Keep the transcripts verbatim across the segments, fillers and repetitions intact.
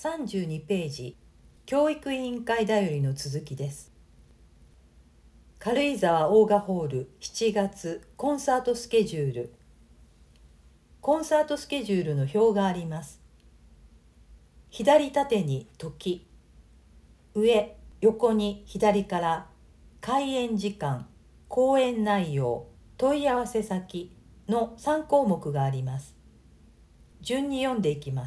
さんじゅうにページ、教育委員会だよりの続きです。軽井沢オーガホールしちがつコンサートスケジュール。コンサートスケジュールの表があります。左縦に時、上、横に左から開演時間、講演内容、問い合わせ先のさんこうもくがあります。順に読んでいきます。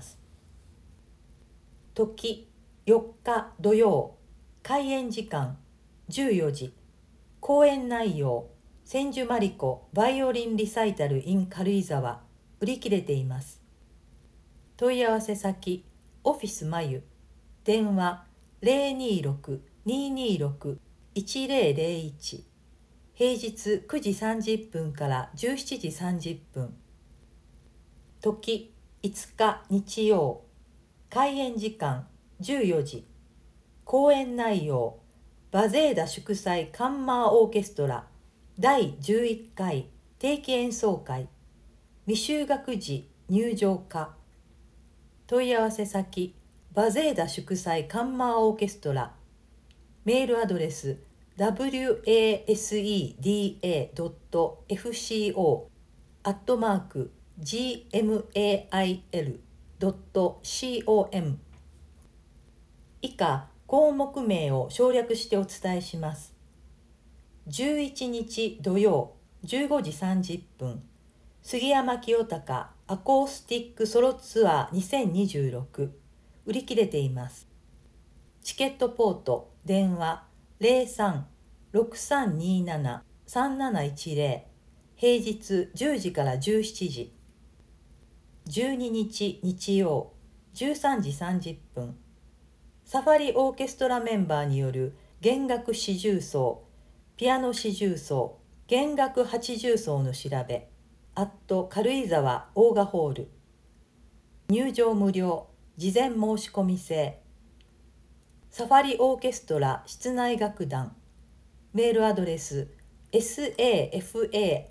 時、よっか土曜、開演時間じゅうよじ、講演内容、千住真理子バイオリンリサイタル in 軽井沢、売り切れています。問い合わせ先、オフィスまゆ、電話 ゼロにーろく にーにーろく いちゼロゼロいち、平日くじさんじゅっぷんからじゅうしちじさんじゅっぷん。時、いつか日曜、開演時間じゅうよじ、講演内容、バゼーダ祝祭カンマーオーケストラだいじゅういっかい定期演奏会、未就学児入場可。問い合わせ先、バゼーダ祝祭カンマーオーケストラ、メールアドレス ダブリューエーエスイーディーエードットエフシーオー アットマーク ジーエムエーアイエルドットコム。 以下項目名を省略してお伝えします。じゅういちにち土曜じゅうごじさんじゅっぷん、杉山清隆アコースティックソロツアーにせんにじゅうろく、売り切れています。チケットポート電話 ゼロさん ろくさんにーなな さんなないちゼロ、平日じゅうじからじゅうしちじ。じゅうににち日曜じゅうさんじさんじゅっぷん、サファリオーケストラメンバーによる弦楽四重奏、ピアノ四重奏、弦楽八重奏の調べ、アット軽井沢オーガホール。入場無料、事前申し込み制。サファリオーケストラ室内楽団、メールアドレス サファリオー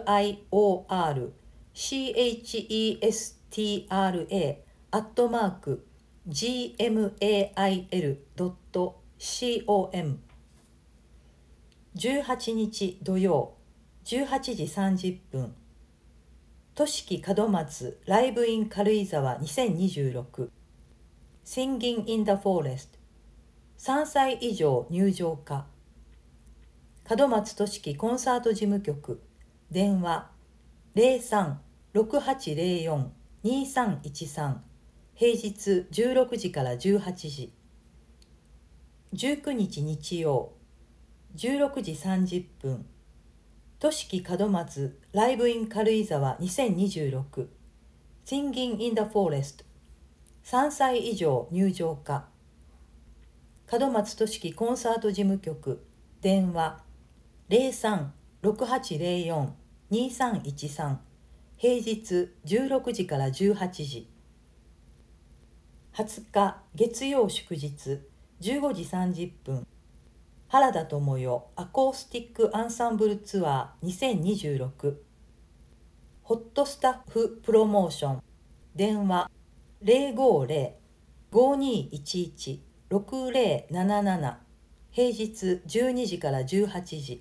ケストラアットマーク ジーエムエーアイエルドットコム。 じゅうはちにち土曜じゅうはちじさんじゅっぷん、都市門松ライブイン軽井沢にせんにじゅうろく Singing in the Forest、 さんさい以上入場可。門松都市コンサート事務局電話 ゼロさん ろくはちゼロよん にさんいちさん、平日じゅうろくじからじゅうはちじ。じゅうくにち日曜じゅうろくじさんじゅっぷん、都市門松ライブイン軽井沢にせんにじゅうろく Singing in the Forest、 さんさい以上入場可。門松都市コンサート事務局電話 ゼロさん ろくはちゼロよん にさんいちさん、平日じゅうろくじからじゅうはちじ。はつか月曜祝日じゅうごじさんじゅっぷん、原田知世アコースティックアンサンブルツアーにせんにじゅうろく、ホットスタッフプロモーション電話 ゼロごゼロ ごにいちいち ろくゼロなななな、平日じゅうにじからじゅうはちじ。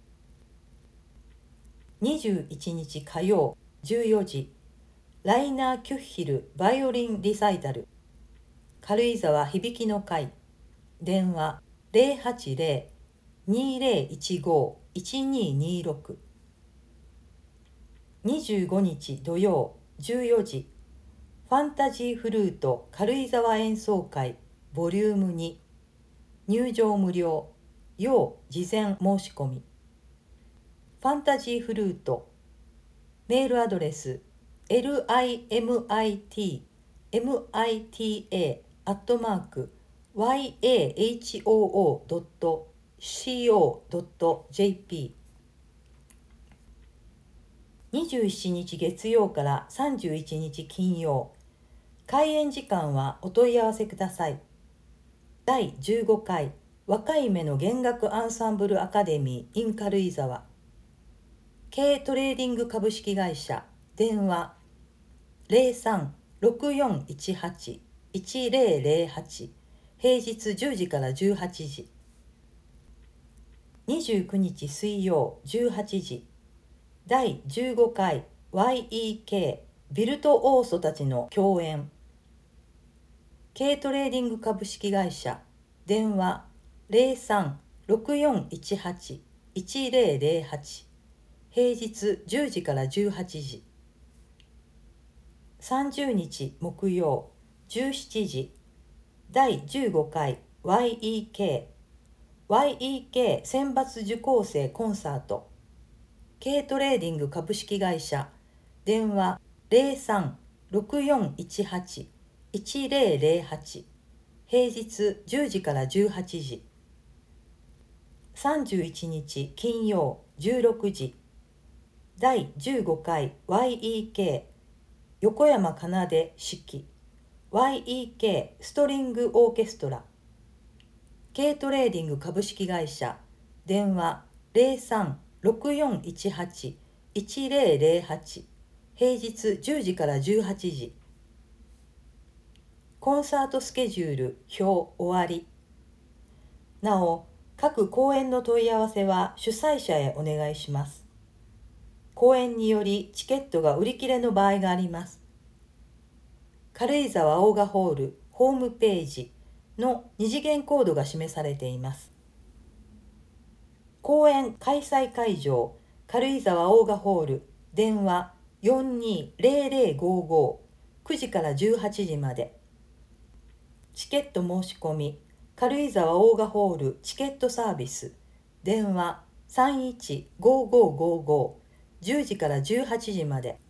にじゅういちにち火曜じゅうよじ、ライナー・キュッヒルバイオリンリサイタル軽井沢響きの会電話 ゼロはちゼロ にゼロいちご いちににろく。にじゅうごにち土曜じゅうよじ、ファンタジーフルート軽井沢演奏会ボリュームに、入場無料、要事前申し込み。ファンタジーフルートメールアドレス エルアイエムアイティーエムアイティーエー アットマーク ワイエーエイチオーオードットシーオードットジェーピー。にじゅうしちにち月曜からさんじゅういちにち金曜、開演時間はお問い合わせください。だいじゅうごかい若い芽の弦楽アンサンブルアカデミー in 軽井沢、K トレーディング株式会社電話 ゼロさん ろくよんいちはちいちぜろぜろはち、平日じゅうじからじゅうはちじ。にじゅうくにち水曜じゅうはちじ、だいじゅうごかい ワイイーケー ビルトオーソたちの共演。K トレーディング株式会社、電話 ゼロさん ろくよんいちはち いちぜろぜろはち、平日じゅうじからじゅうはちじ。さんじゅうにち木曜じゅうしちじ、だいじゅうごかい ワイイーケー ワイイーケー 選抜受講生コンサート。K トレーディング株式会社、電話 ゼロさん ろくよんいちはち いちぜろぜろはち、平日じゅうじからじゅうはちじ。さんじゅういちにち金曜じゅうろくじ、だいじゅうごかい ワイイーケー 横山奏指揮 ワイイーケー ストリングオーケストラ。K トレーディング株式会社、電話 ゼロさん ろくよんいちはち いちぜろぜろはち、平日じゅうじからじゅうはちじ。コンサートスケジュール表終わり。なお、各講演の問い合わせは主催者へお願いします。講演によりチケットが売り切れの場合があります。軽井沢オーガホールホームページの二次元コードが示されています。講演開催会場、軽井沢オーガホール、電話 よんにーぜろぜろごご、くじからじゅうはちじまで。チケット申し込み、軽井沢オーガホールチケットサービス、電話 さんいちごごごご、じゅうじからじゅうはちじまで。